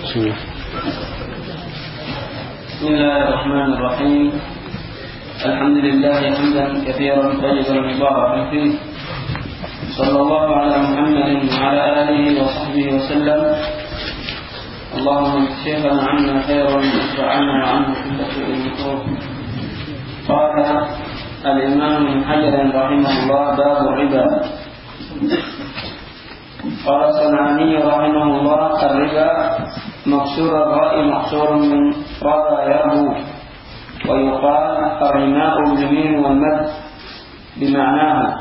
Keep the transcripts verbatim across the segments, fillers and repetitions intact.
بسم الله. بسم الله الرحمن الرحيم. الحمد لله حمدا كثيرا طيبا مباركا فيه، صلى الله على محمد وعلى آله وصحبه وسلم. اللهم اكفنا عنا خيرا وادفع عنا وعنه كل سوء مكروه. قال الإمام ابن حجر رحمه الله: باب الربا. قال الصنعاني رحمه الله: الربا مكسور الراء مقصور من ربا يربو، ويقال الرماء بالميم والمد بمعناه،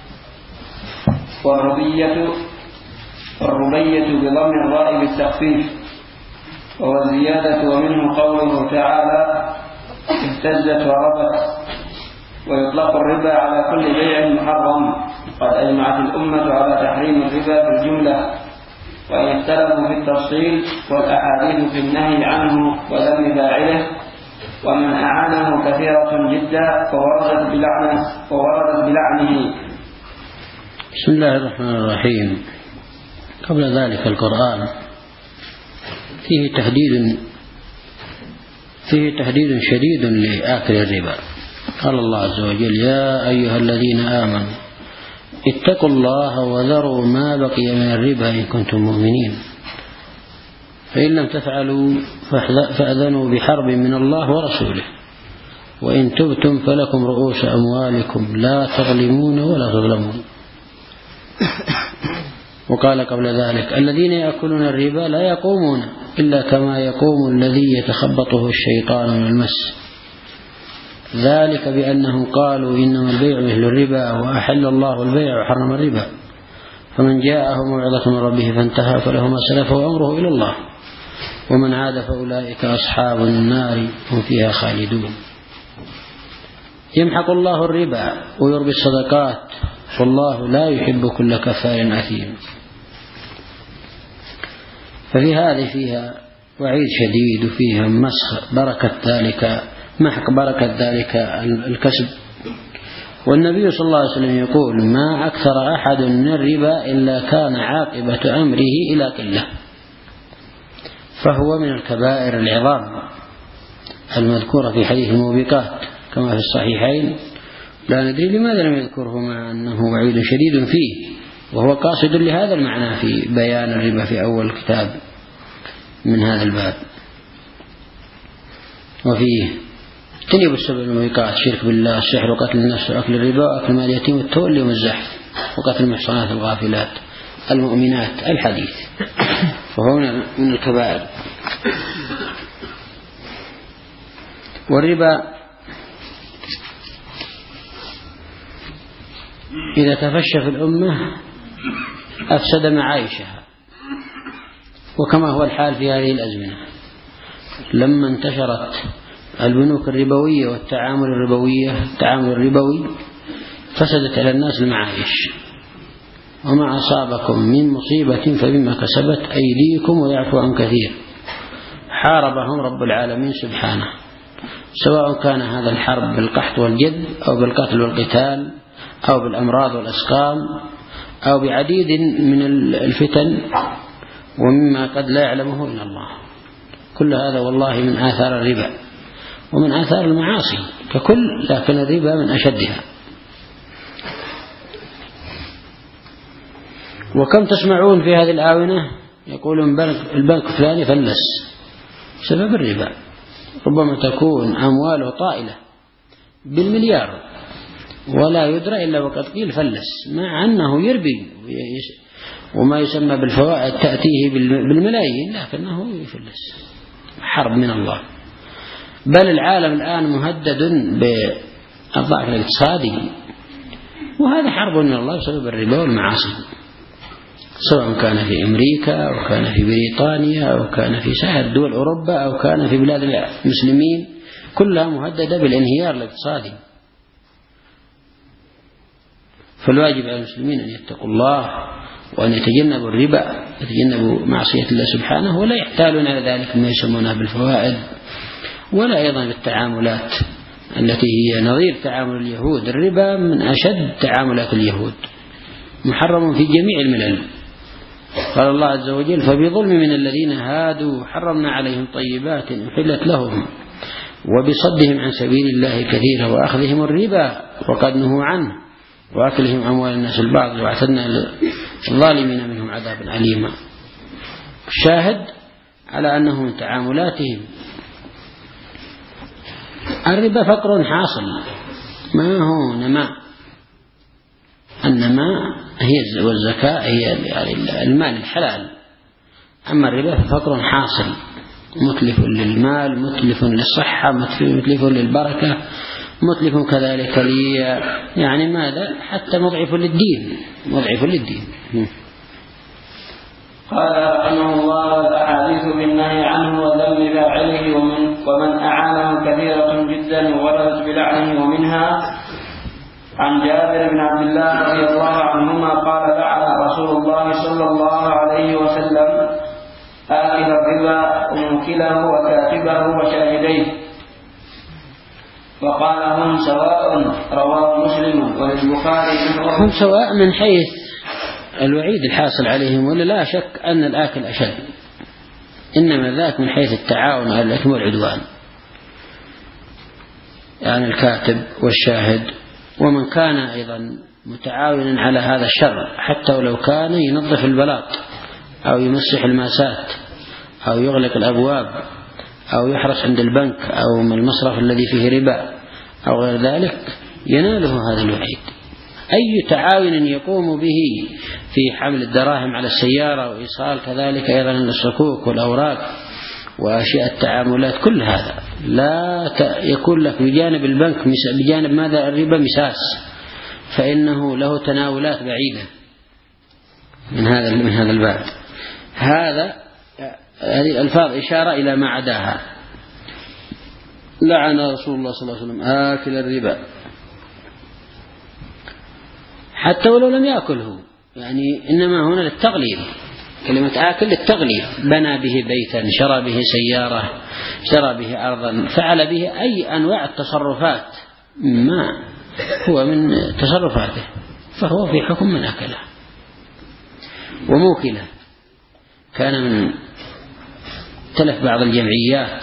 والربية والربية بضم الراء بالتخفيف، والزيادة ومنه قوله تعالى: اهتزت وربت. ويطلق الربا على كل بيع محرم. قد أجمعت الأمة على تحريم الربا في الجملة، وإن اختلفوا في التفصيل، والأحاديث في النهي عنه وذم فاعله، ومن أعانه كثيرة جدا فوردت بلعنه فوردت بلعنه. بسم الله الرحمن الرحيم. قبل ذلك القرآن فيه تهديد فيه تهديد شديد لآكل الربا. قال الله عز وجل: يا أيها الذين آمنوا اتقوا الله وذروا ما بقي من الربا إن كنتم مؤمنين، فإن لم تفعلوا فأذنوا بحرب من الله ورسوله، وإن تبتم فلكم رؤوس أموالكم لا تظلمون ولا تظلمون. وقال قبل ذلك: الذين يأكلون الربا لا يقومون إلا كما يقوم الذي يتخبطه الشيطان من المس، ذلك بأنهم قالوا إنما البيع مثل الربا وأحل الله البيع وحرم الربا، فمن جاءه موعظة من ربه فانتهى فله ما سلف وأمره إلى الله، ومن عاد فأولئك أصحاب النار هم فيها خالدون. يمحق الله الربا ويربي الصدقات، والله لا يحب كل كفار أثيم. ففي هذه فيها وعيد شديد، وفيها مسخ بركة ذلك محق بركة ذلك الكسب. والنبي صلى الله عليه وسلم يقول: ما أكثر أحد من الربا إلا كان عاقبة أمره إلى قلة. فهو من الكبائر العظام المذكورة في حديث الموبقات كما في الصحيحين. لا ندري لماذا لم يذكره مع أنه وعيد شديد فيه، وهو قاصد لهذا المعنى في بيان الربا في أول كتاب من هذا الباب. وفيه اجتنبوا السبع الموبقات: شرك بالله، السحر، وقتل النفس، وأكل الربا، وأكل مال اليتيم، والتولي والزحف، وقتل المحصنات الغافلات المؤمنات، الحديث. وهو من الكبائر. والربا إذا تفشى في الأمة أفسد معايشها، وكما هو الحال في هذه الأزمنة لما انتشرت البنوك الربوية والتعامل الربوية التعامل الربوي فسدت على الناس المعايش. وما أصابكم من مصيبة فبما كسبت أيديكم ويعفو عن كثير. حاربهم رب العالمين سبحانه، سواء كان هذا الحرب بالقحط والجد، أو بالقتل والقتال، أو بالأمراض والأسقام، أو بعديد من الفتن ومما قد لا يعلمه إلا الله. كل هذا والله من آثار الربا ومن آثار المعاصي ككل، لكن الربا من أشدها. وكم تسمعون في هذه الآونة يقولون البنك فلاني فلس سبب الربا. ربما تكون أمواله طائلة بالمليار ولا يدرى إلا وقد قيل فلس، مع أنه يربي وما يسمى بالفوائد تأتيه بالملايين، لكنه يفلس. حرب من الله. بل العالم الآن مهدد بالضعف الاقتصادي، وهذا حرب من الله بسبب الربا والمعاصي، سواء كان في أمريكا أو كان في بريطانيا أو كان في سائر دول أوروبا أو كان في بلاد المسلمين، كلها مهددة بالانهيار الاقتصادي. فالواجب على المسلمين أن يتقوا الله وأن يتجنبوا الربا، يتجنبوا معصية الله سبحانه، ولا يحتالون على ذلك ما يسمونها بالفوائد، ولا أيضا بالتعاملات التي هي نظير تعامل اليهود. الربا من أشد تعاملات اليهود، محرم في جميع الملل. قال الله عز وجل فبظلم من الذين هادوا حرمنا عليهم طيبات أحلت لهم وبصدهم عن سبيل الله كثيرا وأخذهم الربا وقد نهوا عنه وأكلهم أموال الناس الباطل واعتدنا للظالمين منهم عذابا أليما. الشاهد على أنه من تعاملاتهم الربا فقر حاصل، ما هو نماء. النماء هي والزكاة هي المال الحلال، أما الربا ففقر حاصل متلف للمال، متلف للصحة، متلف للبركة، متلف كذلك لي يعني ماذا حتى مضعف للدين، مضعف للدين. قال رحمه الله الأحاديث بالنهي عنه وذم فاعله ومن, ومن أعانه كثيرة جدا وردت بلعنه، ومنها عن جابر بن عبد الله رضي الله عنهما قال لعن رسول الله صلى الله عليه وسلم آكل الربا وموكله وكاتبه وشاهديه وقال هم سواء، رواه مسلم وللبخاري. هم سواء من حيث الوعيد الحاصل عليهم، ولا لا شك أن الآكل أشد، إنما ذاك من حيث التعاون على الإثم والعدوان، يعني الكاتب والشاهد ومن كان أيضا متعاونا على هذا الشر، حتى ولو كان ينظف البلاط أو يمسح الماسات أو يغلق الأبواب أو يحرص عند البنك أو من المصرف الذي فيه ربا أو غير ذلك، يناله هذا الوعيد. أي تعاون يقوم به في حمل الدراهم على السيارة وإيصال كذلك أيضا الصكوك والأوراق وأشياء التعاملات، كل هذا لا يكون لك بجانب البنك بجانب ماذا الربا مساس، فإنه له تناولات بعيدة من هذا من هذا الباب. هذا هذه الألفاظ إشارة إلى ما عداها. لعن رسول الله صلى الله عليه وسلم آكل الربا، حتى ولو لم يأكله، يعني إنما هنا للتغليب، كلمة آكل للتغليب، بنى به بيتا، شرى به سيارة، شرى به أرضا، فعل به أي أنواع التصرفات ما هو من تصرفاته، فهو في حكم من أكله. وموكله كان من تلف بعض الجمعيات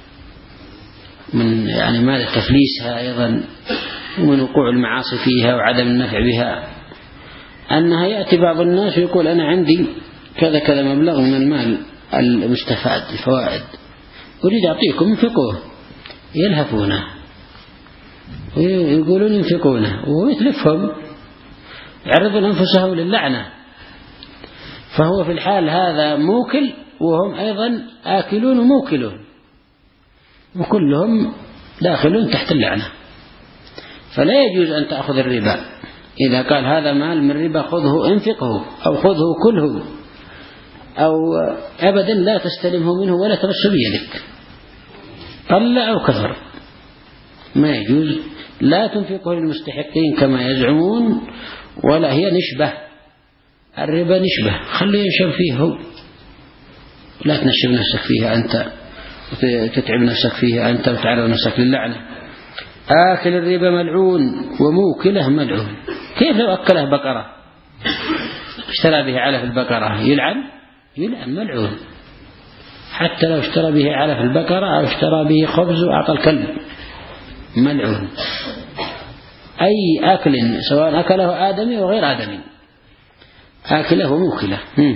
من يعني ماذا تفليسها أيضا ومن وقوع المعاصي فيها وعدم النفع بها، أنها يأتي بعض الناس ويقول أنا عندي كذا كذا مبلغ من المال المستفاد الفوائد أريد أعطيكم انفقوه، يلهفونه ويقولون ينفقونه ويتلفهم، يعرضون أنفسهم للعنة. فهو في الحال هذا موكل وهم أيضا آكلون وموكلون، وكلهم داخلون تحت اللعنة. فلا يجوز أن تأخذ الربا، إذا قال هذا مال من ربا خذه انفقه أو خذه كله، أو أبدا لا تستلمه منه ولا تمس بيدك، قل أو كثر، ما يجوز. لا تنفقه للمستحقين كما يزعمون، ولا هي نشبة، الربا نشبة، خليه ينشب فيه هو، لا تنشب نفسك فيها أنت وتتعب نفسك فيها أنت وتعرض نفسك للعنة. آكل الربا ملعون وموكله ملعون. كيف لو أكله بقرة اشترى به علف البقرة يلعن؟ يلعن ملعون. حتى لو اشترى به علف البقرة أو اشترى به خبز وأعطى الكلب ملعون. أي أكل سواء أكله آدمي أو غير آدمي آكله وموكله.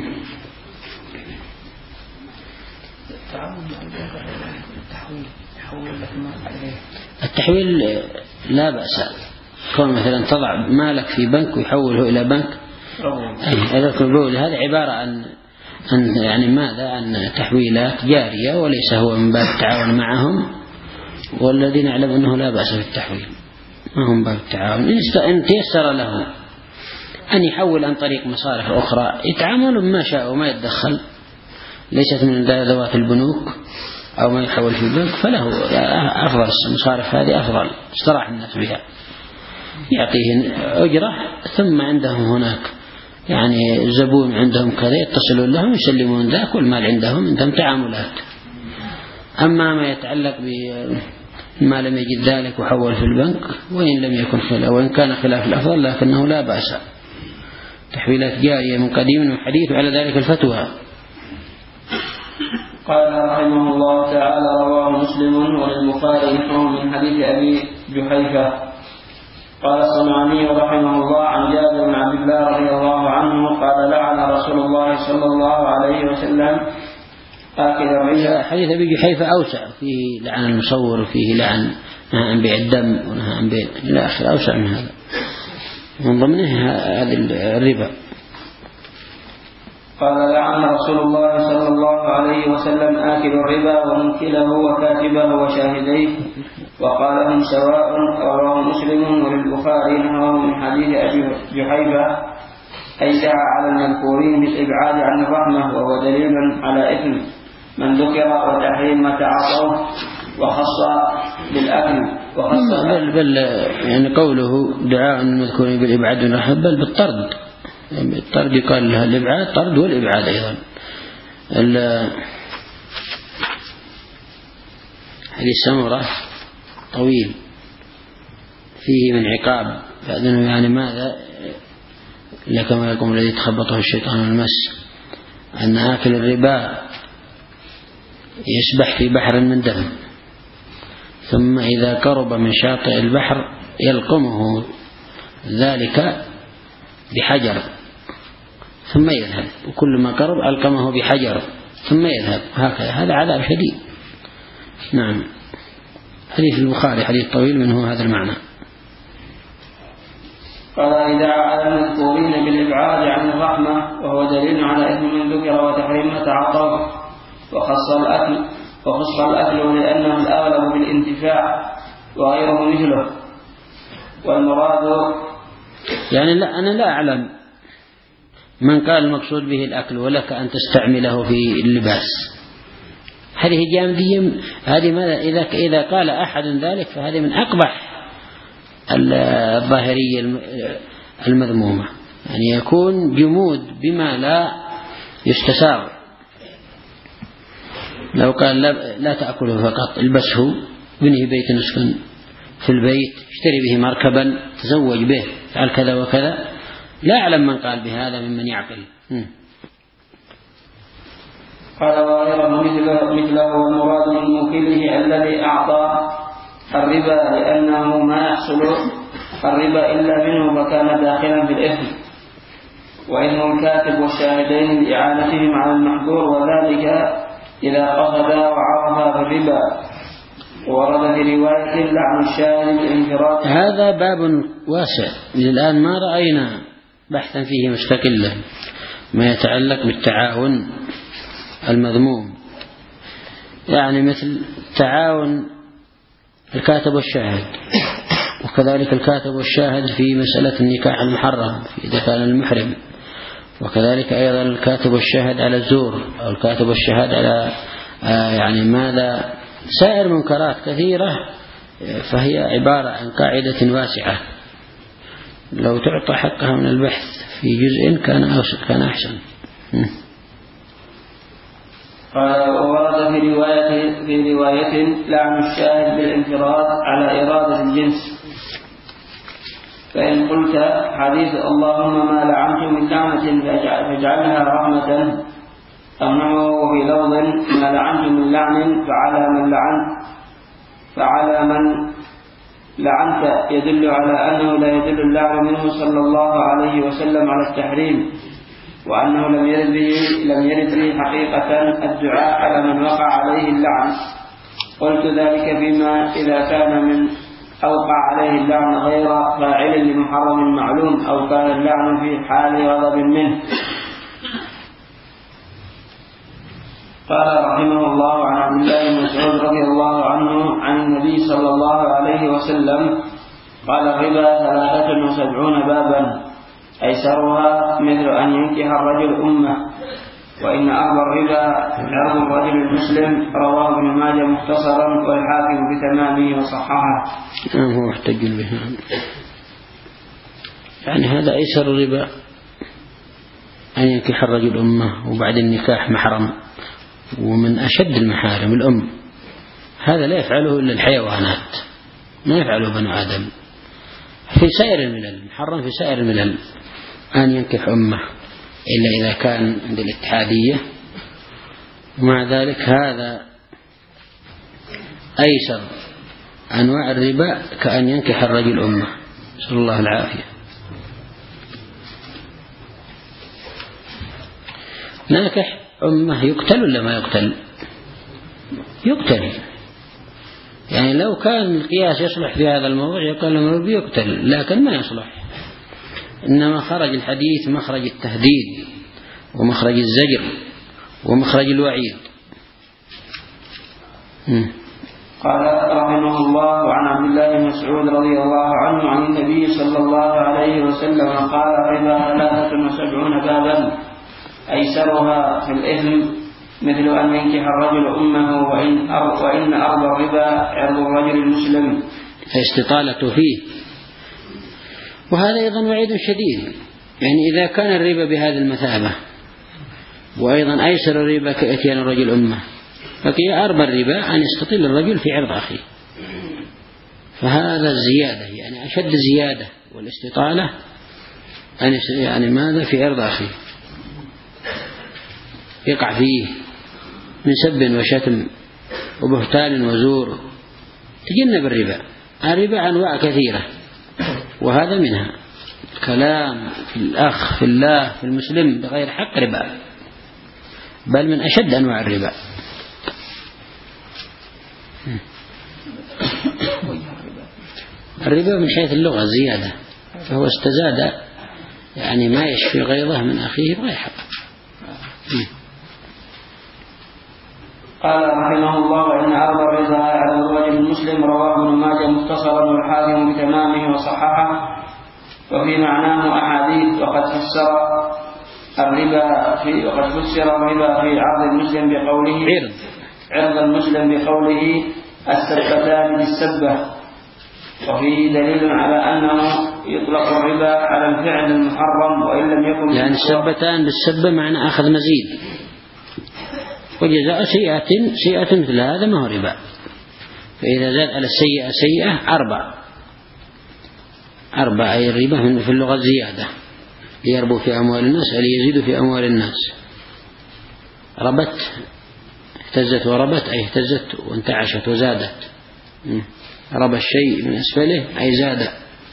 التحويل لا بأس، كون مثلا تضع مالك في بنك ويحوله إلى بنك، هذا عبارة عن أن يعني ماذا عن تحويلات جارية، وليس هو من باب التعاون معهم، والذين يعلم أنه لا بأس بالتحويل ما هم باب التعاون. إن تيسر له أن يحول عن طريق مصارف أخرى يتعاملوا بما شاء وما يتدخل، ليست من ذوات البنوك أو ما يحول في البنك، فله أفضل المصارف هذه أفضل استراح الناس بها، يعطيهن أجرة ثم عندهم هناك يعني زبون عندهم كذا يتصلون لهم يسلمون ذاك والمال عندهم، عندهم تعاملات. أما ما يتعلق بما لم يجد ذلك وحول في البنك وإن لم يكن خلاف وإن كان خلاف الأفضل لكنه لا بأس تحويلات جارية من قديم وحديث على ذلك الفتوى. قال رحمه الله تعالى: رواه مسلم وللبخاري نحوه من حديث أبي جحيفة. قال الصنعاني رحمه الله عن جابر بن عبد الله رضي الله عنه قال: لعن رسول الله صلى الله عليه وسلم آكل الربا. حديث أبي جحيفة أوسع، فيه لعن المصور وفيه لعن نهى عن بيع الدم ونهى عن بيع إلى آخره، أوسع من هذا، من ضمنه هذا الربا. قال: لعن رسول الله صلى الله عليه وسلم آكل الربا وموكله وكاتبه وشاهديه وقال: هم سواء. رواه مسلم وللبخاري نحوه من حديث أبي جحيفة: أي دعا على المذكورين بالإبعاد عن الرحمة، وهو دليل على إثم من ذكر وتحريم ما تعاطوه، وخص بالأكل وخص بل, بل يعني قوله دعاء المذكورين بالإبعاد عن الرحمة بل بالطرد، يعني الطرد يقال لها الإبعاد طرد والإبعاد أيضا. حديث سمرة طويل فيه من عقاب، فأذنه يعني ماذا لكما يقوم الذي تخبطه الشيطان المس، أن آكل الربا يسبح في بحر من دم، ثم إذا قرب من شاطئ البحر يلقمه ذلك بحجر ثم يذهب، وكل ما قرب ألقمه بحجر ثم يذهب، هكذا. هذا عذاب شديد. نعم. حديث البخاري حديث طويل منه هذا المعنى. قال: إذا على المذكورين بالإبعاد عن الرحمة، وهو دليل على إثم من ذكر وتحريم ما تعاطوه، وخص الأكل وخص الأكل لأنه الأغلب بالانتفاع وغيره مثله. والمراد يعني لا أنا لا أعلم من قال المقصود به الأكل ولك أن تستعمله في اللباس، هذه جامدية. هذه ماذا إذا إذا قال أحد ذلك فهذه من أقبح الظاهرية المذمومة، يعني يكون جمود بما لا يستساغ. لو قال لا, لا تأكله فقط، البسه، بنه بيت نسكن في البيت، اشتري به مركبا، تزوج به، فعل كذا وكذا، لا أعلم من قال بهذا ممن يعقل. قال: وغيره مثله, مثله والمراد من موكله الذي أعطى الربا، لأنه ما يحصل الربا إلا منه فكان داخلا في الإثم، وإنه الكاتب والشاهدين لإعانتهم على المحظور، وذلك إذا قصدا وعرفا بالربا. ورد في رواية لعن الشاهد بالانفراد. هذا باب واسع، الآن ما رأينا بحثا فيه مستقلا ما يتعلق بالتعاون المذموم، يعني مثل تعاون الكاتب والشاهد، وكذلك الكاتب والشاهد في مسألة النكاح المحرم إذا كان المحرم، وكذلك أيضا الكاتب والشاهد على الزور، أو الكاتب والشاهد على آه يعني ماذا سائر منكرات كثيرة، فهي عبارة عن قاعدة واسعة، لو تعطى حقها من البحث في جزء كان كان أحسن. ورد في رواية في رواية لعن الشاهد بالانفراد على إرادة الجنس. فإن قلت حديث اللهم ما لعنت من لعنة فاجعلها رحمة، أمنعه في لفظ ما لعنت من لعن فعلى من لعنت فعلى من لعنت، يدل على أنه لا يدل اللعن منه صلى الله عليه وسلم على التحريم، وأنه لم يرد به لم يرد به حقيقة الدعاء على من وقع عليه اللعن. قلت ذلك فيما إذا كان من أوقع عليه اللعن غير فاعل لمحرم معلوم، أو كان اللعن في حال غضب منه. قال رحمه الله: عن عبد الله بن مسعود رضي الله عنه عن النبي صلى الله عليه وسلم قال: الربا ثلاثة وسبعون بابا، أيسرها مثل أن ينكح الرجل أمه، وإن أرض الربا عرض الرجل المسلم. رواه ابن ماجه مختصرا، والحاكم بتمامه وصححه. نعم، هو احتج به. يعني هذا أيسر الربا أن ينكح الرجل أمه، وبعد النكاح محرم، ومن أشد المحارم الأم. هذا لا يفعله إلا الحيوانات، ما يفعله بنو آدم في سائر الملل، محرم في سائر الملل. أن ينكح أمه إلا إذا كان عند الاتحادية، ومع ذلك هذا أيسر أنواع الربا كأن ينكح الرجل أمه، نسأل الله العافية. ناكح أمه يقتل ولا ما يقتل؟ يقتل، يعني لو كان القياس يصلح في هذا الموضوع يقال له يقتل، لكن ما يصلح. إنما خرج الحديث مخرج التهديد ومخرج الزجر ومخرج الوعيد. م. قال رحمه الله: عن عبد الله بن مسعود رضي الله عنه عن النبي صلى الله عليه وسلم قال: الربا ثلاثة وسبعون بابا أيسرها في الإثم مثل أن ينكح الرجل أمه وإن أرض, وإن أرض الربا عرض الرجل المسلم، استطالة فيه. وهذا أيضا وعيد شديد، يعني إذا كان الربا بهذه المثابة، وأيضا أيسر الربا كإتيان الرجل أمه، فكي أربى الربا أن يستطيل الرجل في عرض أخيه، فهذا الزيادة يعني أشد زيادة، والاستطالة أن يعني ماذا في عرض أخيه يقع فيه من سب وشتم وبهتان وزور. تجنب الربا. الربا أنواع كثيرة، وهذا منها الكلام في الأخ في الله في المسلم بغير حق ربا، بل من أشد أنواع الربا. الربا من حيث اللغة زيادة، فهو استزاد يعني ما يشفي غيظه من أخيه بغير حق. قال رحمه الله: وإن عرض الربا على الرجل المسلم رواه ابن ماجه مختصرا والحاكم بتمامه وصححه، وفي معناه أحاديث. وقد فسر الربا في وقد فسر الربا في عرض المسلم بقوله عرض عرض المسلم بقوله السبتان بالسبة، وفيه دليل على أنه يطلق الربا على الفعل المحرم وإن لم يكن، يعني السبتان بالسبة معنى أخذ مزيد، وجزاء سيئة سيئة مثل هذا ما هو ربا. فإذا زاد على السيئة سيئة أربع أربع أي الربا في اللغة الزيادة، ليربو في أموال الناس ليزيدوا في أموال الناس. ربت اهتزت وربت أي اهتزت وانتعشت وزادت. ربى الشيء من أسفله أي زاد.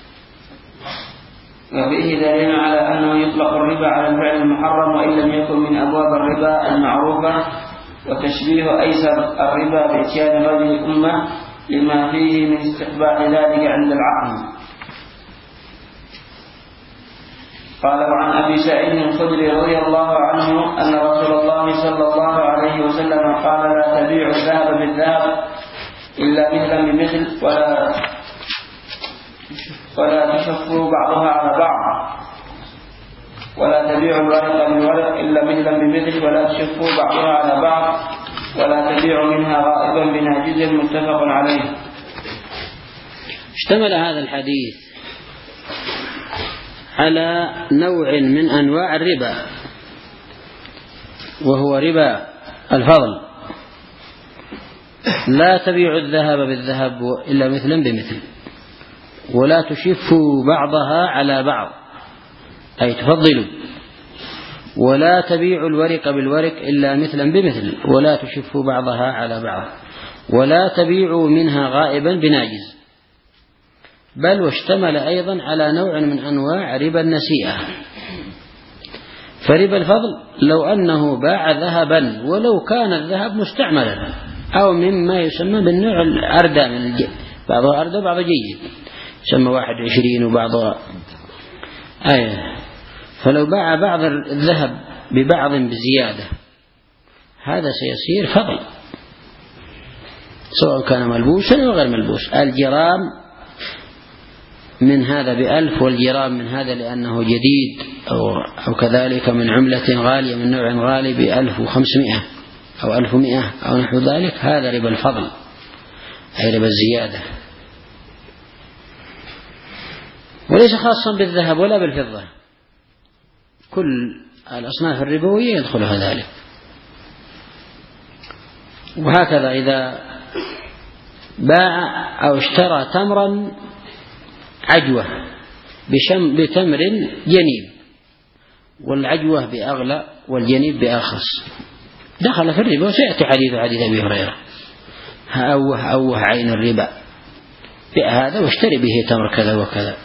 وفيه دليل على أنه يطلق الربا على الفعل المحرم وإن لم يكن من أبواب الربا المعروفة، وتشبيه أيسر الربا بإتيان رجل الأمة لما فيه من استقباح ذلك عند العقل. قال: وعن أبي سعيد الخدري رضي الله عنه أن رسول الله صلى الله عليه وسلم قال: لا تبيع الذهب بالذهب إلا مثلا بمثل، ولا ولا تشفوا بعضها على بعض، ولا تبيع الورق بالورق إلا مثلا بمثل، ولا تشفوا بعضها على بعض، ولا تبيع منها غائبا بناجز. متفق عليه. اشتمل هذا الحديث على نوع من أنواع الربا، وهو ربا الفضل. لا تبيع الذهب بالذهب إلا مثلا بمثل، ولا تشفوا بعضها على بعض أي تفضلوا، ولا تبيع الورق بالورق إلا مثلا بمثل، ولا تشفوا بعضها على بعض، ولا تبيعوا منها غائبا بناجز. بل واشتمل أيضا على نوع من أنواع ربا النسيئة. فربا الفضل لو أنه باع ذهبا ولو كان الذهب مستعملا أو مما يسمى بالنوع الأردى من الجيد، بعضها أردى وبعض جيد، يسمى واحد وعشرين وبعضها آية. فلو باع بعض الذهب ببعض بزيادة هذا سيصير فضل، سواء كان ملبوسا أو غير ملبوس. الجرام من هذا بألف، والجرام من هذا لأنه جديد أو, أو كذلك من عملة غالية من نوع غالي بألف وخمسمائة أو ألف ومائة أو نحو ذلك. هذا ربا الفضل أي ربا الزيادة، وليس خاصا بالذهب ولا بالفضة، كل الأصناف الربوية يدخلها ذلك. وهكذا إذا باع أو اشترى تمرا عجوة بتمر جنيب والعجوة بأغلى والجنيب بأرخص، دخل في الربا. وسيأتي حديث حديث أبي هريرة: أوه أوه عين الربا، بيع هذا واشتري به تمر كذا وكذا.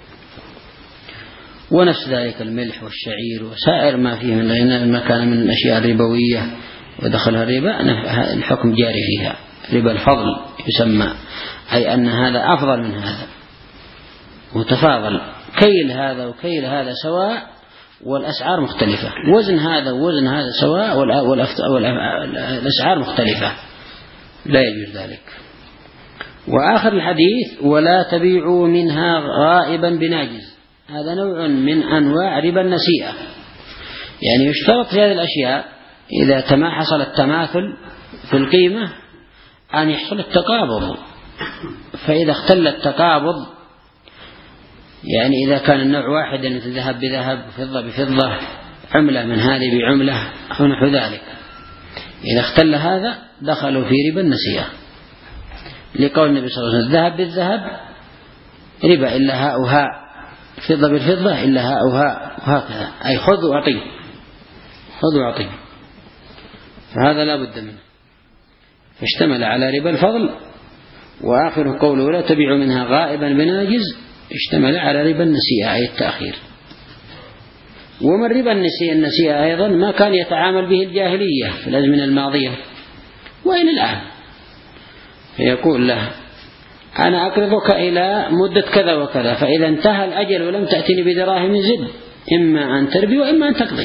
ونفس ذلك الملح والشعير وسائر ما فيه من ما كان من الأشياء الربوية ودخلها الربا، الحكم جاري فيها. ربا الفضل يسمى، أي أن هذا أفضل من هذا، متفاضل، كيل هذا وكيل هذا سواء والأسعار مختلفة، وزن هذا ووزن هذا سواء والأسعار مختلفة، لا يجوز ذلك. وآخر الحديث: ولا تبيعوا منها غائبا بناجز. هذا نوع من أنواع ربا النسيئة. يعني يشترط في هذه الأشياء إذا تما حصل التماثل في القيمة أن يحصل التقابض. فإذا اختل التقابض، يعني إذا كان النوع واحدا مثل ذهب بذهب فضة بفضة، عملة من هذه بعملة أو نحو ذلك، إذا اختل هذا دخلوا في ربا النسيئة، لقول النبي صلى الله عليه وسلم: الذهب بالذهب ربا إلا هاء وهاء، فضة بالفضة إلا هاء وهاء، وهكذا، أي خذ وأعطي، خذ وأعطي. فهذا لا بد منه. فاشتمل على ربا الفضل. وآخر قوله: ولا تبيع منها غائبا بناجز، اشتمل على ربا النسيئة أي التأخير. ومن ربا النسيئة النسيئة أيضا ما كان يتعامل به الجاهلية في الأزمنة الماضية وإلى الآن، فيقول له: أنا أقرضك إلى مدة كذا وكذا، فإذا انتهى الأجل ولم تأتني بدراهم زد، إما أن تربي وإما أن تقضي.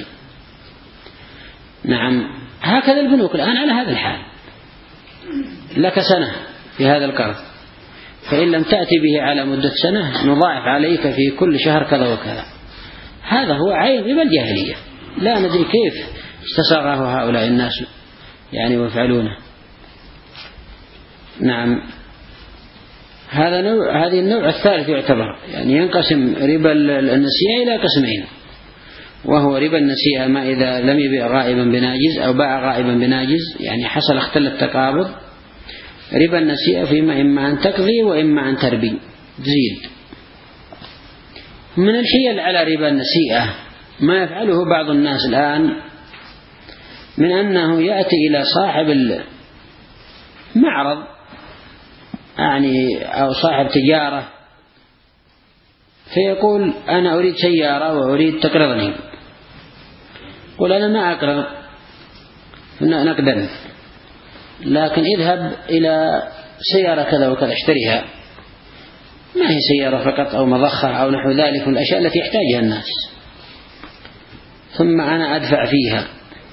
نعم، هكذا البنوك الآن على هذا الحال، لك سنة في هذا القرض، فإن لم تأتي به على مدة سنة نضاعف عليك في كل شهر كذا وكذا. هذا هو عين ربا الجاهلية، لا ندري كيف استصاغه هؤلاء الناس يعني ويفعلونه. نعم، هذا نوع، هذه النوع الثالث يعتبر، يعني ينقسم ربا النسيئة إلى قسمين، وهو ربا النسيئة ما إذا لم يبيع غائبا بناجز أو باع غائبا بناجز، يعني حصل اختل التقابض. ربا النسيئة فيما إما أن تقضي وإما أن تربي تزيد. من الحيل على ربا النسيئة ما يفعله بعض الناس الآن، من أنه يأتي إلى صاحب المعرض يعني أو صاحب تجارة فيقول: أنا أريد سيارة وأريد تقرضني. قل: أنا ما أقرض نقدا، لكن اذهب إلى سيارة كذا وكذا اشتريها، ما هي سيارة فقط أو مضخة أو نحو ذلك من الأشياء التي يحتاجها الناس، ثم أنا أدفع فيها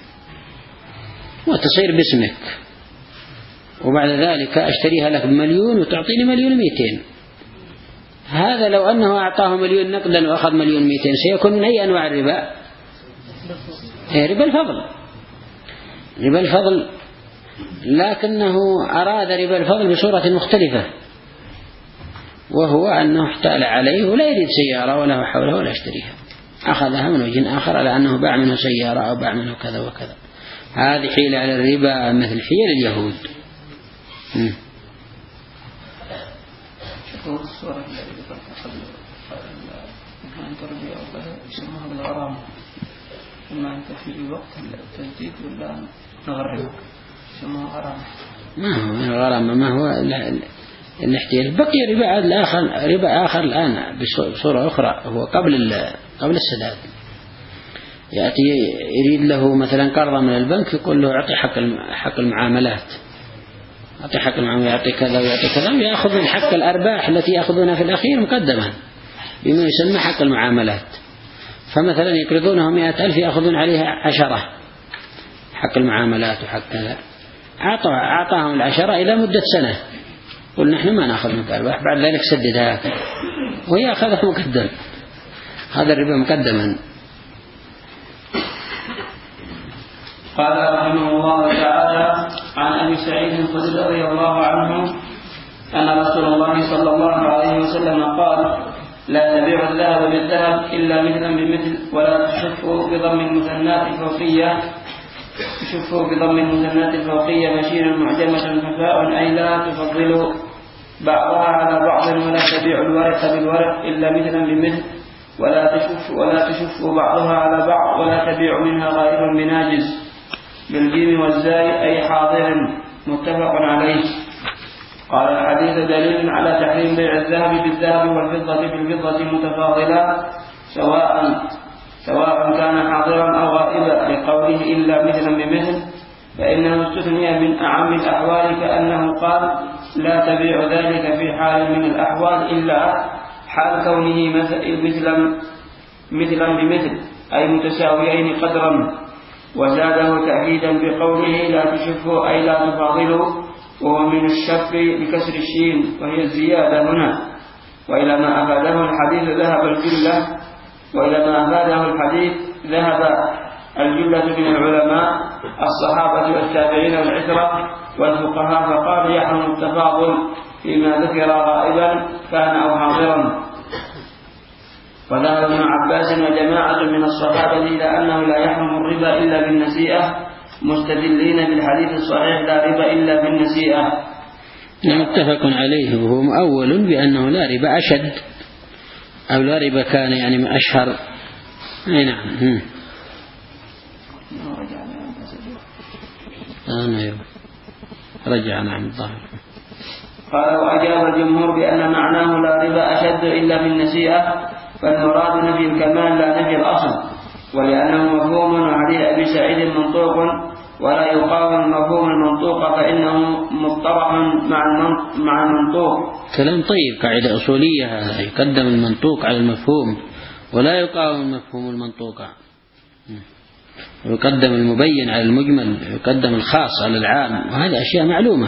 وتصير باسمك، وبعد ذلك أشتريها لك بمليون وتعطيني مليون مئتين. هذا لو أنه أعطاه مليون نقدا وأخذ مليون مئتين سيكون من أي أنواع الربا؟ ربا الفضل، ربا الفضل، لكنه أراد ربا الفضل بصورة مختلفة، وهو أنه احتال عليه ولا يريد سيارة ولا حوله ولا اشتريها، أخذها من وجه آخر على أنه باع منه سيارة أو باع منه كذا وكذا. هذه حيلة على الربا مثل حيل اليهود. مم. شوفوا الصورة التي ذكرتها قبل، أن تربي أو كذا يسموها بالغرامة، إما أنت في وقت التجديد ولا نغرمك، يسموها غرامة. ما هو من الغرامة، ما هو الاحتيال. بقي ربا الآخر، ربا آخر الآن بصورة أخرى، هو قبل قبل السداد. يأتي يريد له مثلا قرضا من البنك، يقول له أعطي حق حق المعاملات، أعطي حق المعاملات، يعطي كذا ويعطي كذا، ويأخذ من حق الأرباح التي يأخذونها في الأخير مقدما بما يسمى حق المعاملات. فمثلا يقرضونه مئة ألف يأخذون عليها عشرة حق المعاملات وحق كذا، أعطاهم العشرة إلى مدة سنة، قل نحن ما نأخذ منك أرباح، بعد ذلك سددها وهي أخذها مقدم. هذا الربا مقدما. قال رحمه الله تعالى: عن أبي سعيد الخدري رضي الله عنه أن رسول الله صلى الله عليه وسلم قال: لا تبيع الذهب بالذهب إلا مثلا بمثل، ولا تشفوا بضم المثنات الفوقية تشفوا بضم المثنات الفوقية مشين معجمة خفاء، أي لا تفضلوا بعضها على بعض، ولا تبيع الورق بالورق إلا مثلا بمثل، ولا تشف ولا تشف بعضها على بعض ولا تبيع منها غائب بناجز بالجيم والزاي أي حاضر متفق عليه. قال الحديث دليل على تحريم بيع الذهب بالذهب والفضة بالفضة متفاضلا سواء سواء كان حاضرا أو غائبا لقوله إلا مثلا بمثل، فإنه استثني من أعم الأحوال كأنه قال لا تبيع ذلك في حال من الأحوال إلا حال كونه مثلا مثلا بمثل أي متساويين قدرا، وزاده تأكيدا بقوله لا تشفوا أي لا تفاضلوا، وهو من الشف بكسر الشين وهي الزيادة هنا. وإلى ما أفاده الحديث ذهب الجلة وإلى ما أفاده الحديث ذهب الجلة من العلماء الصحابة والتابعين والعشرة والفقهاء، فقال يحرم التفاضل فيما ذكر غائبا كان أو حاضرا. وذهب ابن عباس وجماعة من الصحابة إلى أنه لا يحرم الربا إلا بالنسيئة مستدلين بالحديث الصحيح لا ربا إلا بالنسيئة. متفق عليه، وهو مؤول بأنه لا ربا أشد أو لا ربا كان يعني من أشهر. أي نعم. أنا رجع نعم الظاهر. قال وأجاب الجمهور بأن معناه لا ربا أشد إلا بالنسيئة، فالمراد نفي الكمال لا نفي الأصل، ولأنه مفهوم عليه أبي سعيد منطوق ولا يقاوم مفهوم المنطوق فإنه مضطرح مع المنطوق. كلام طيب، قاعدة أصولية هذا، يقدم المنطوق على المفهوم ولا يقاوم المفهوم المنطوق، يقدم المبين على المجمل، يقدم الخاص على العام، وهذه أشياء معلومة.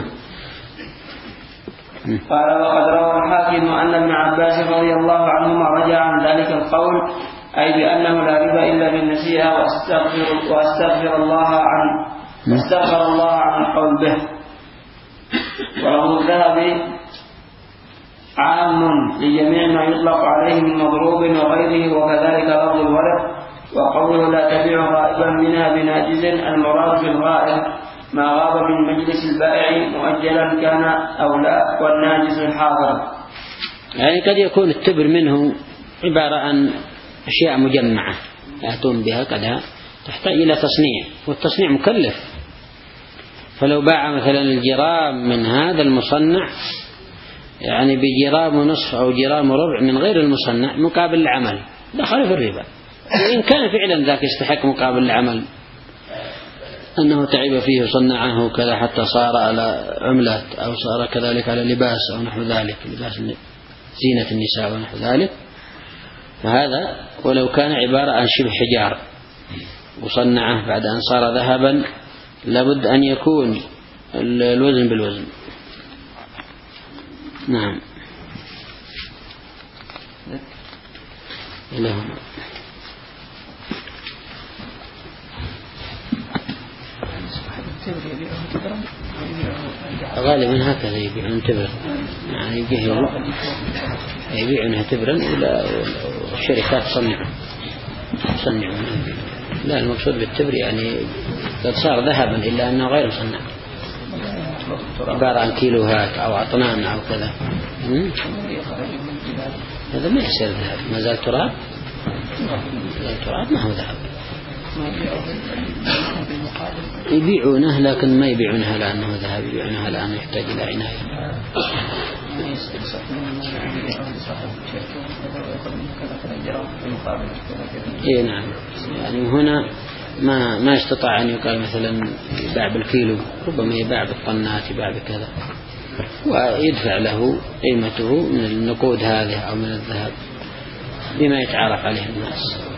قال وقد روى الحاكم أن ابن عباس رضي الله عنهما رجع عن ذلك القول، أي بأنه لا ربا إلا بالنسيئة، واستغفر, واستغفر الله عن واستغفر الله عن القول به. وله الذهبي عام لجميع ما يطلق عليه من مضروب وغيره، وكذلك لفظ الورق. وقوله لا تبيع غائبا منها بناجز المراد بالغائب ما غاب من مجلس البائع مؤجلا كان أو لا، والناجز الحاضر. يعني قد يكون التبر منه عبارة عن أشياء مجمعة يأتون بها، قد تحتاج إلى تصنيع، والتصنيع مكلف. فلو باع مثلا الجرام من هذا المصنع يعني بجرام ونصف أو جرام وربع من غير المصنع مقابل العمل، دخل في الربا. وإن كان فعلا ذاك يستحق مقابل العمل، أنه تعب فيه وصنعه كذا حتى صار على عملات أو صار كذلك على لباس أو نحو ذلك، لباس زينة النساء ونحو ذلك، فهذا ولو كان عبارة عن شبه حجار وصنعه بعد أن صار ذهبا لابد أن يكون الوزن بالوزن. نعم. اللهم غالبا هكذا يبيعون تبرا، يعني يبيعونها تبرا ولا الشركات تصنعها تصنعها. لا، المقصود بالتبر يعني قد صار ذهبا إلا أنه غير مصنع، عبارة عن كيلوهات أو أطنان أو كذا، هذا ما يصير ذهب، ما زال تراب. التراب ما هو ذهب، يبيعونه لكن ما يبيعونها لأنه ذهب، يبيعونها لأنه يحتاج إلى عناية. إيه نعم، يعني هنا ما ما استطاع أن يقال مثلا يباع بالكيلو، ربما يباع بالطنات، يباع بكذا، ويدفع له قيمته من النقود هذه أو من الذهب بما يتعارف عليه الناس.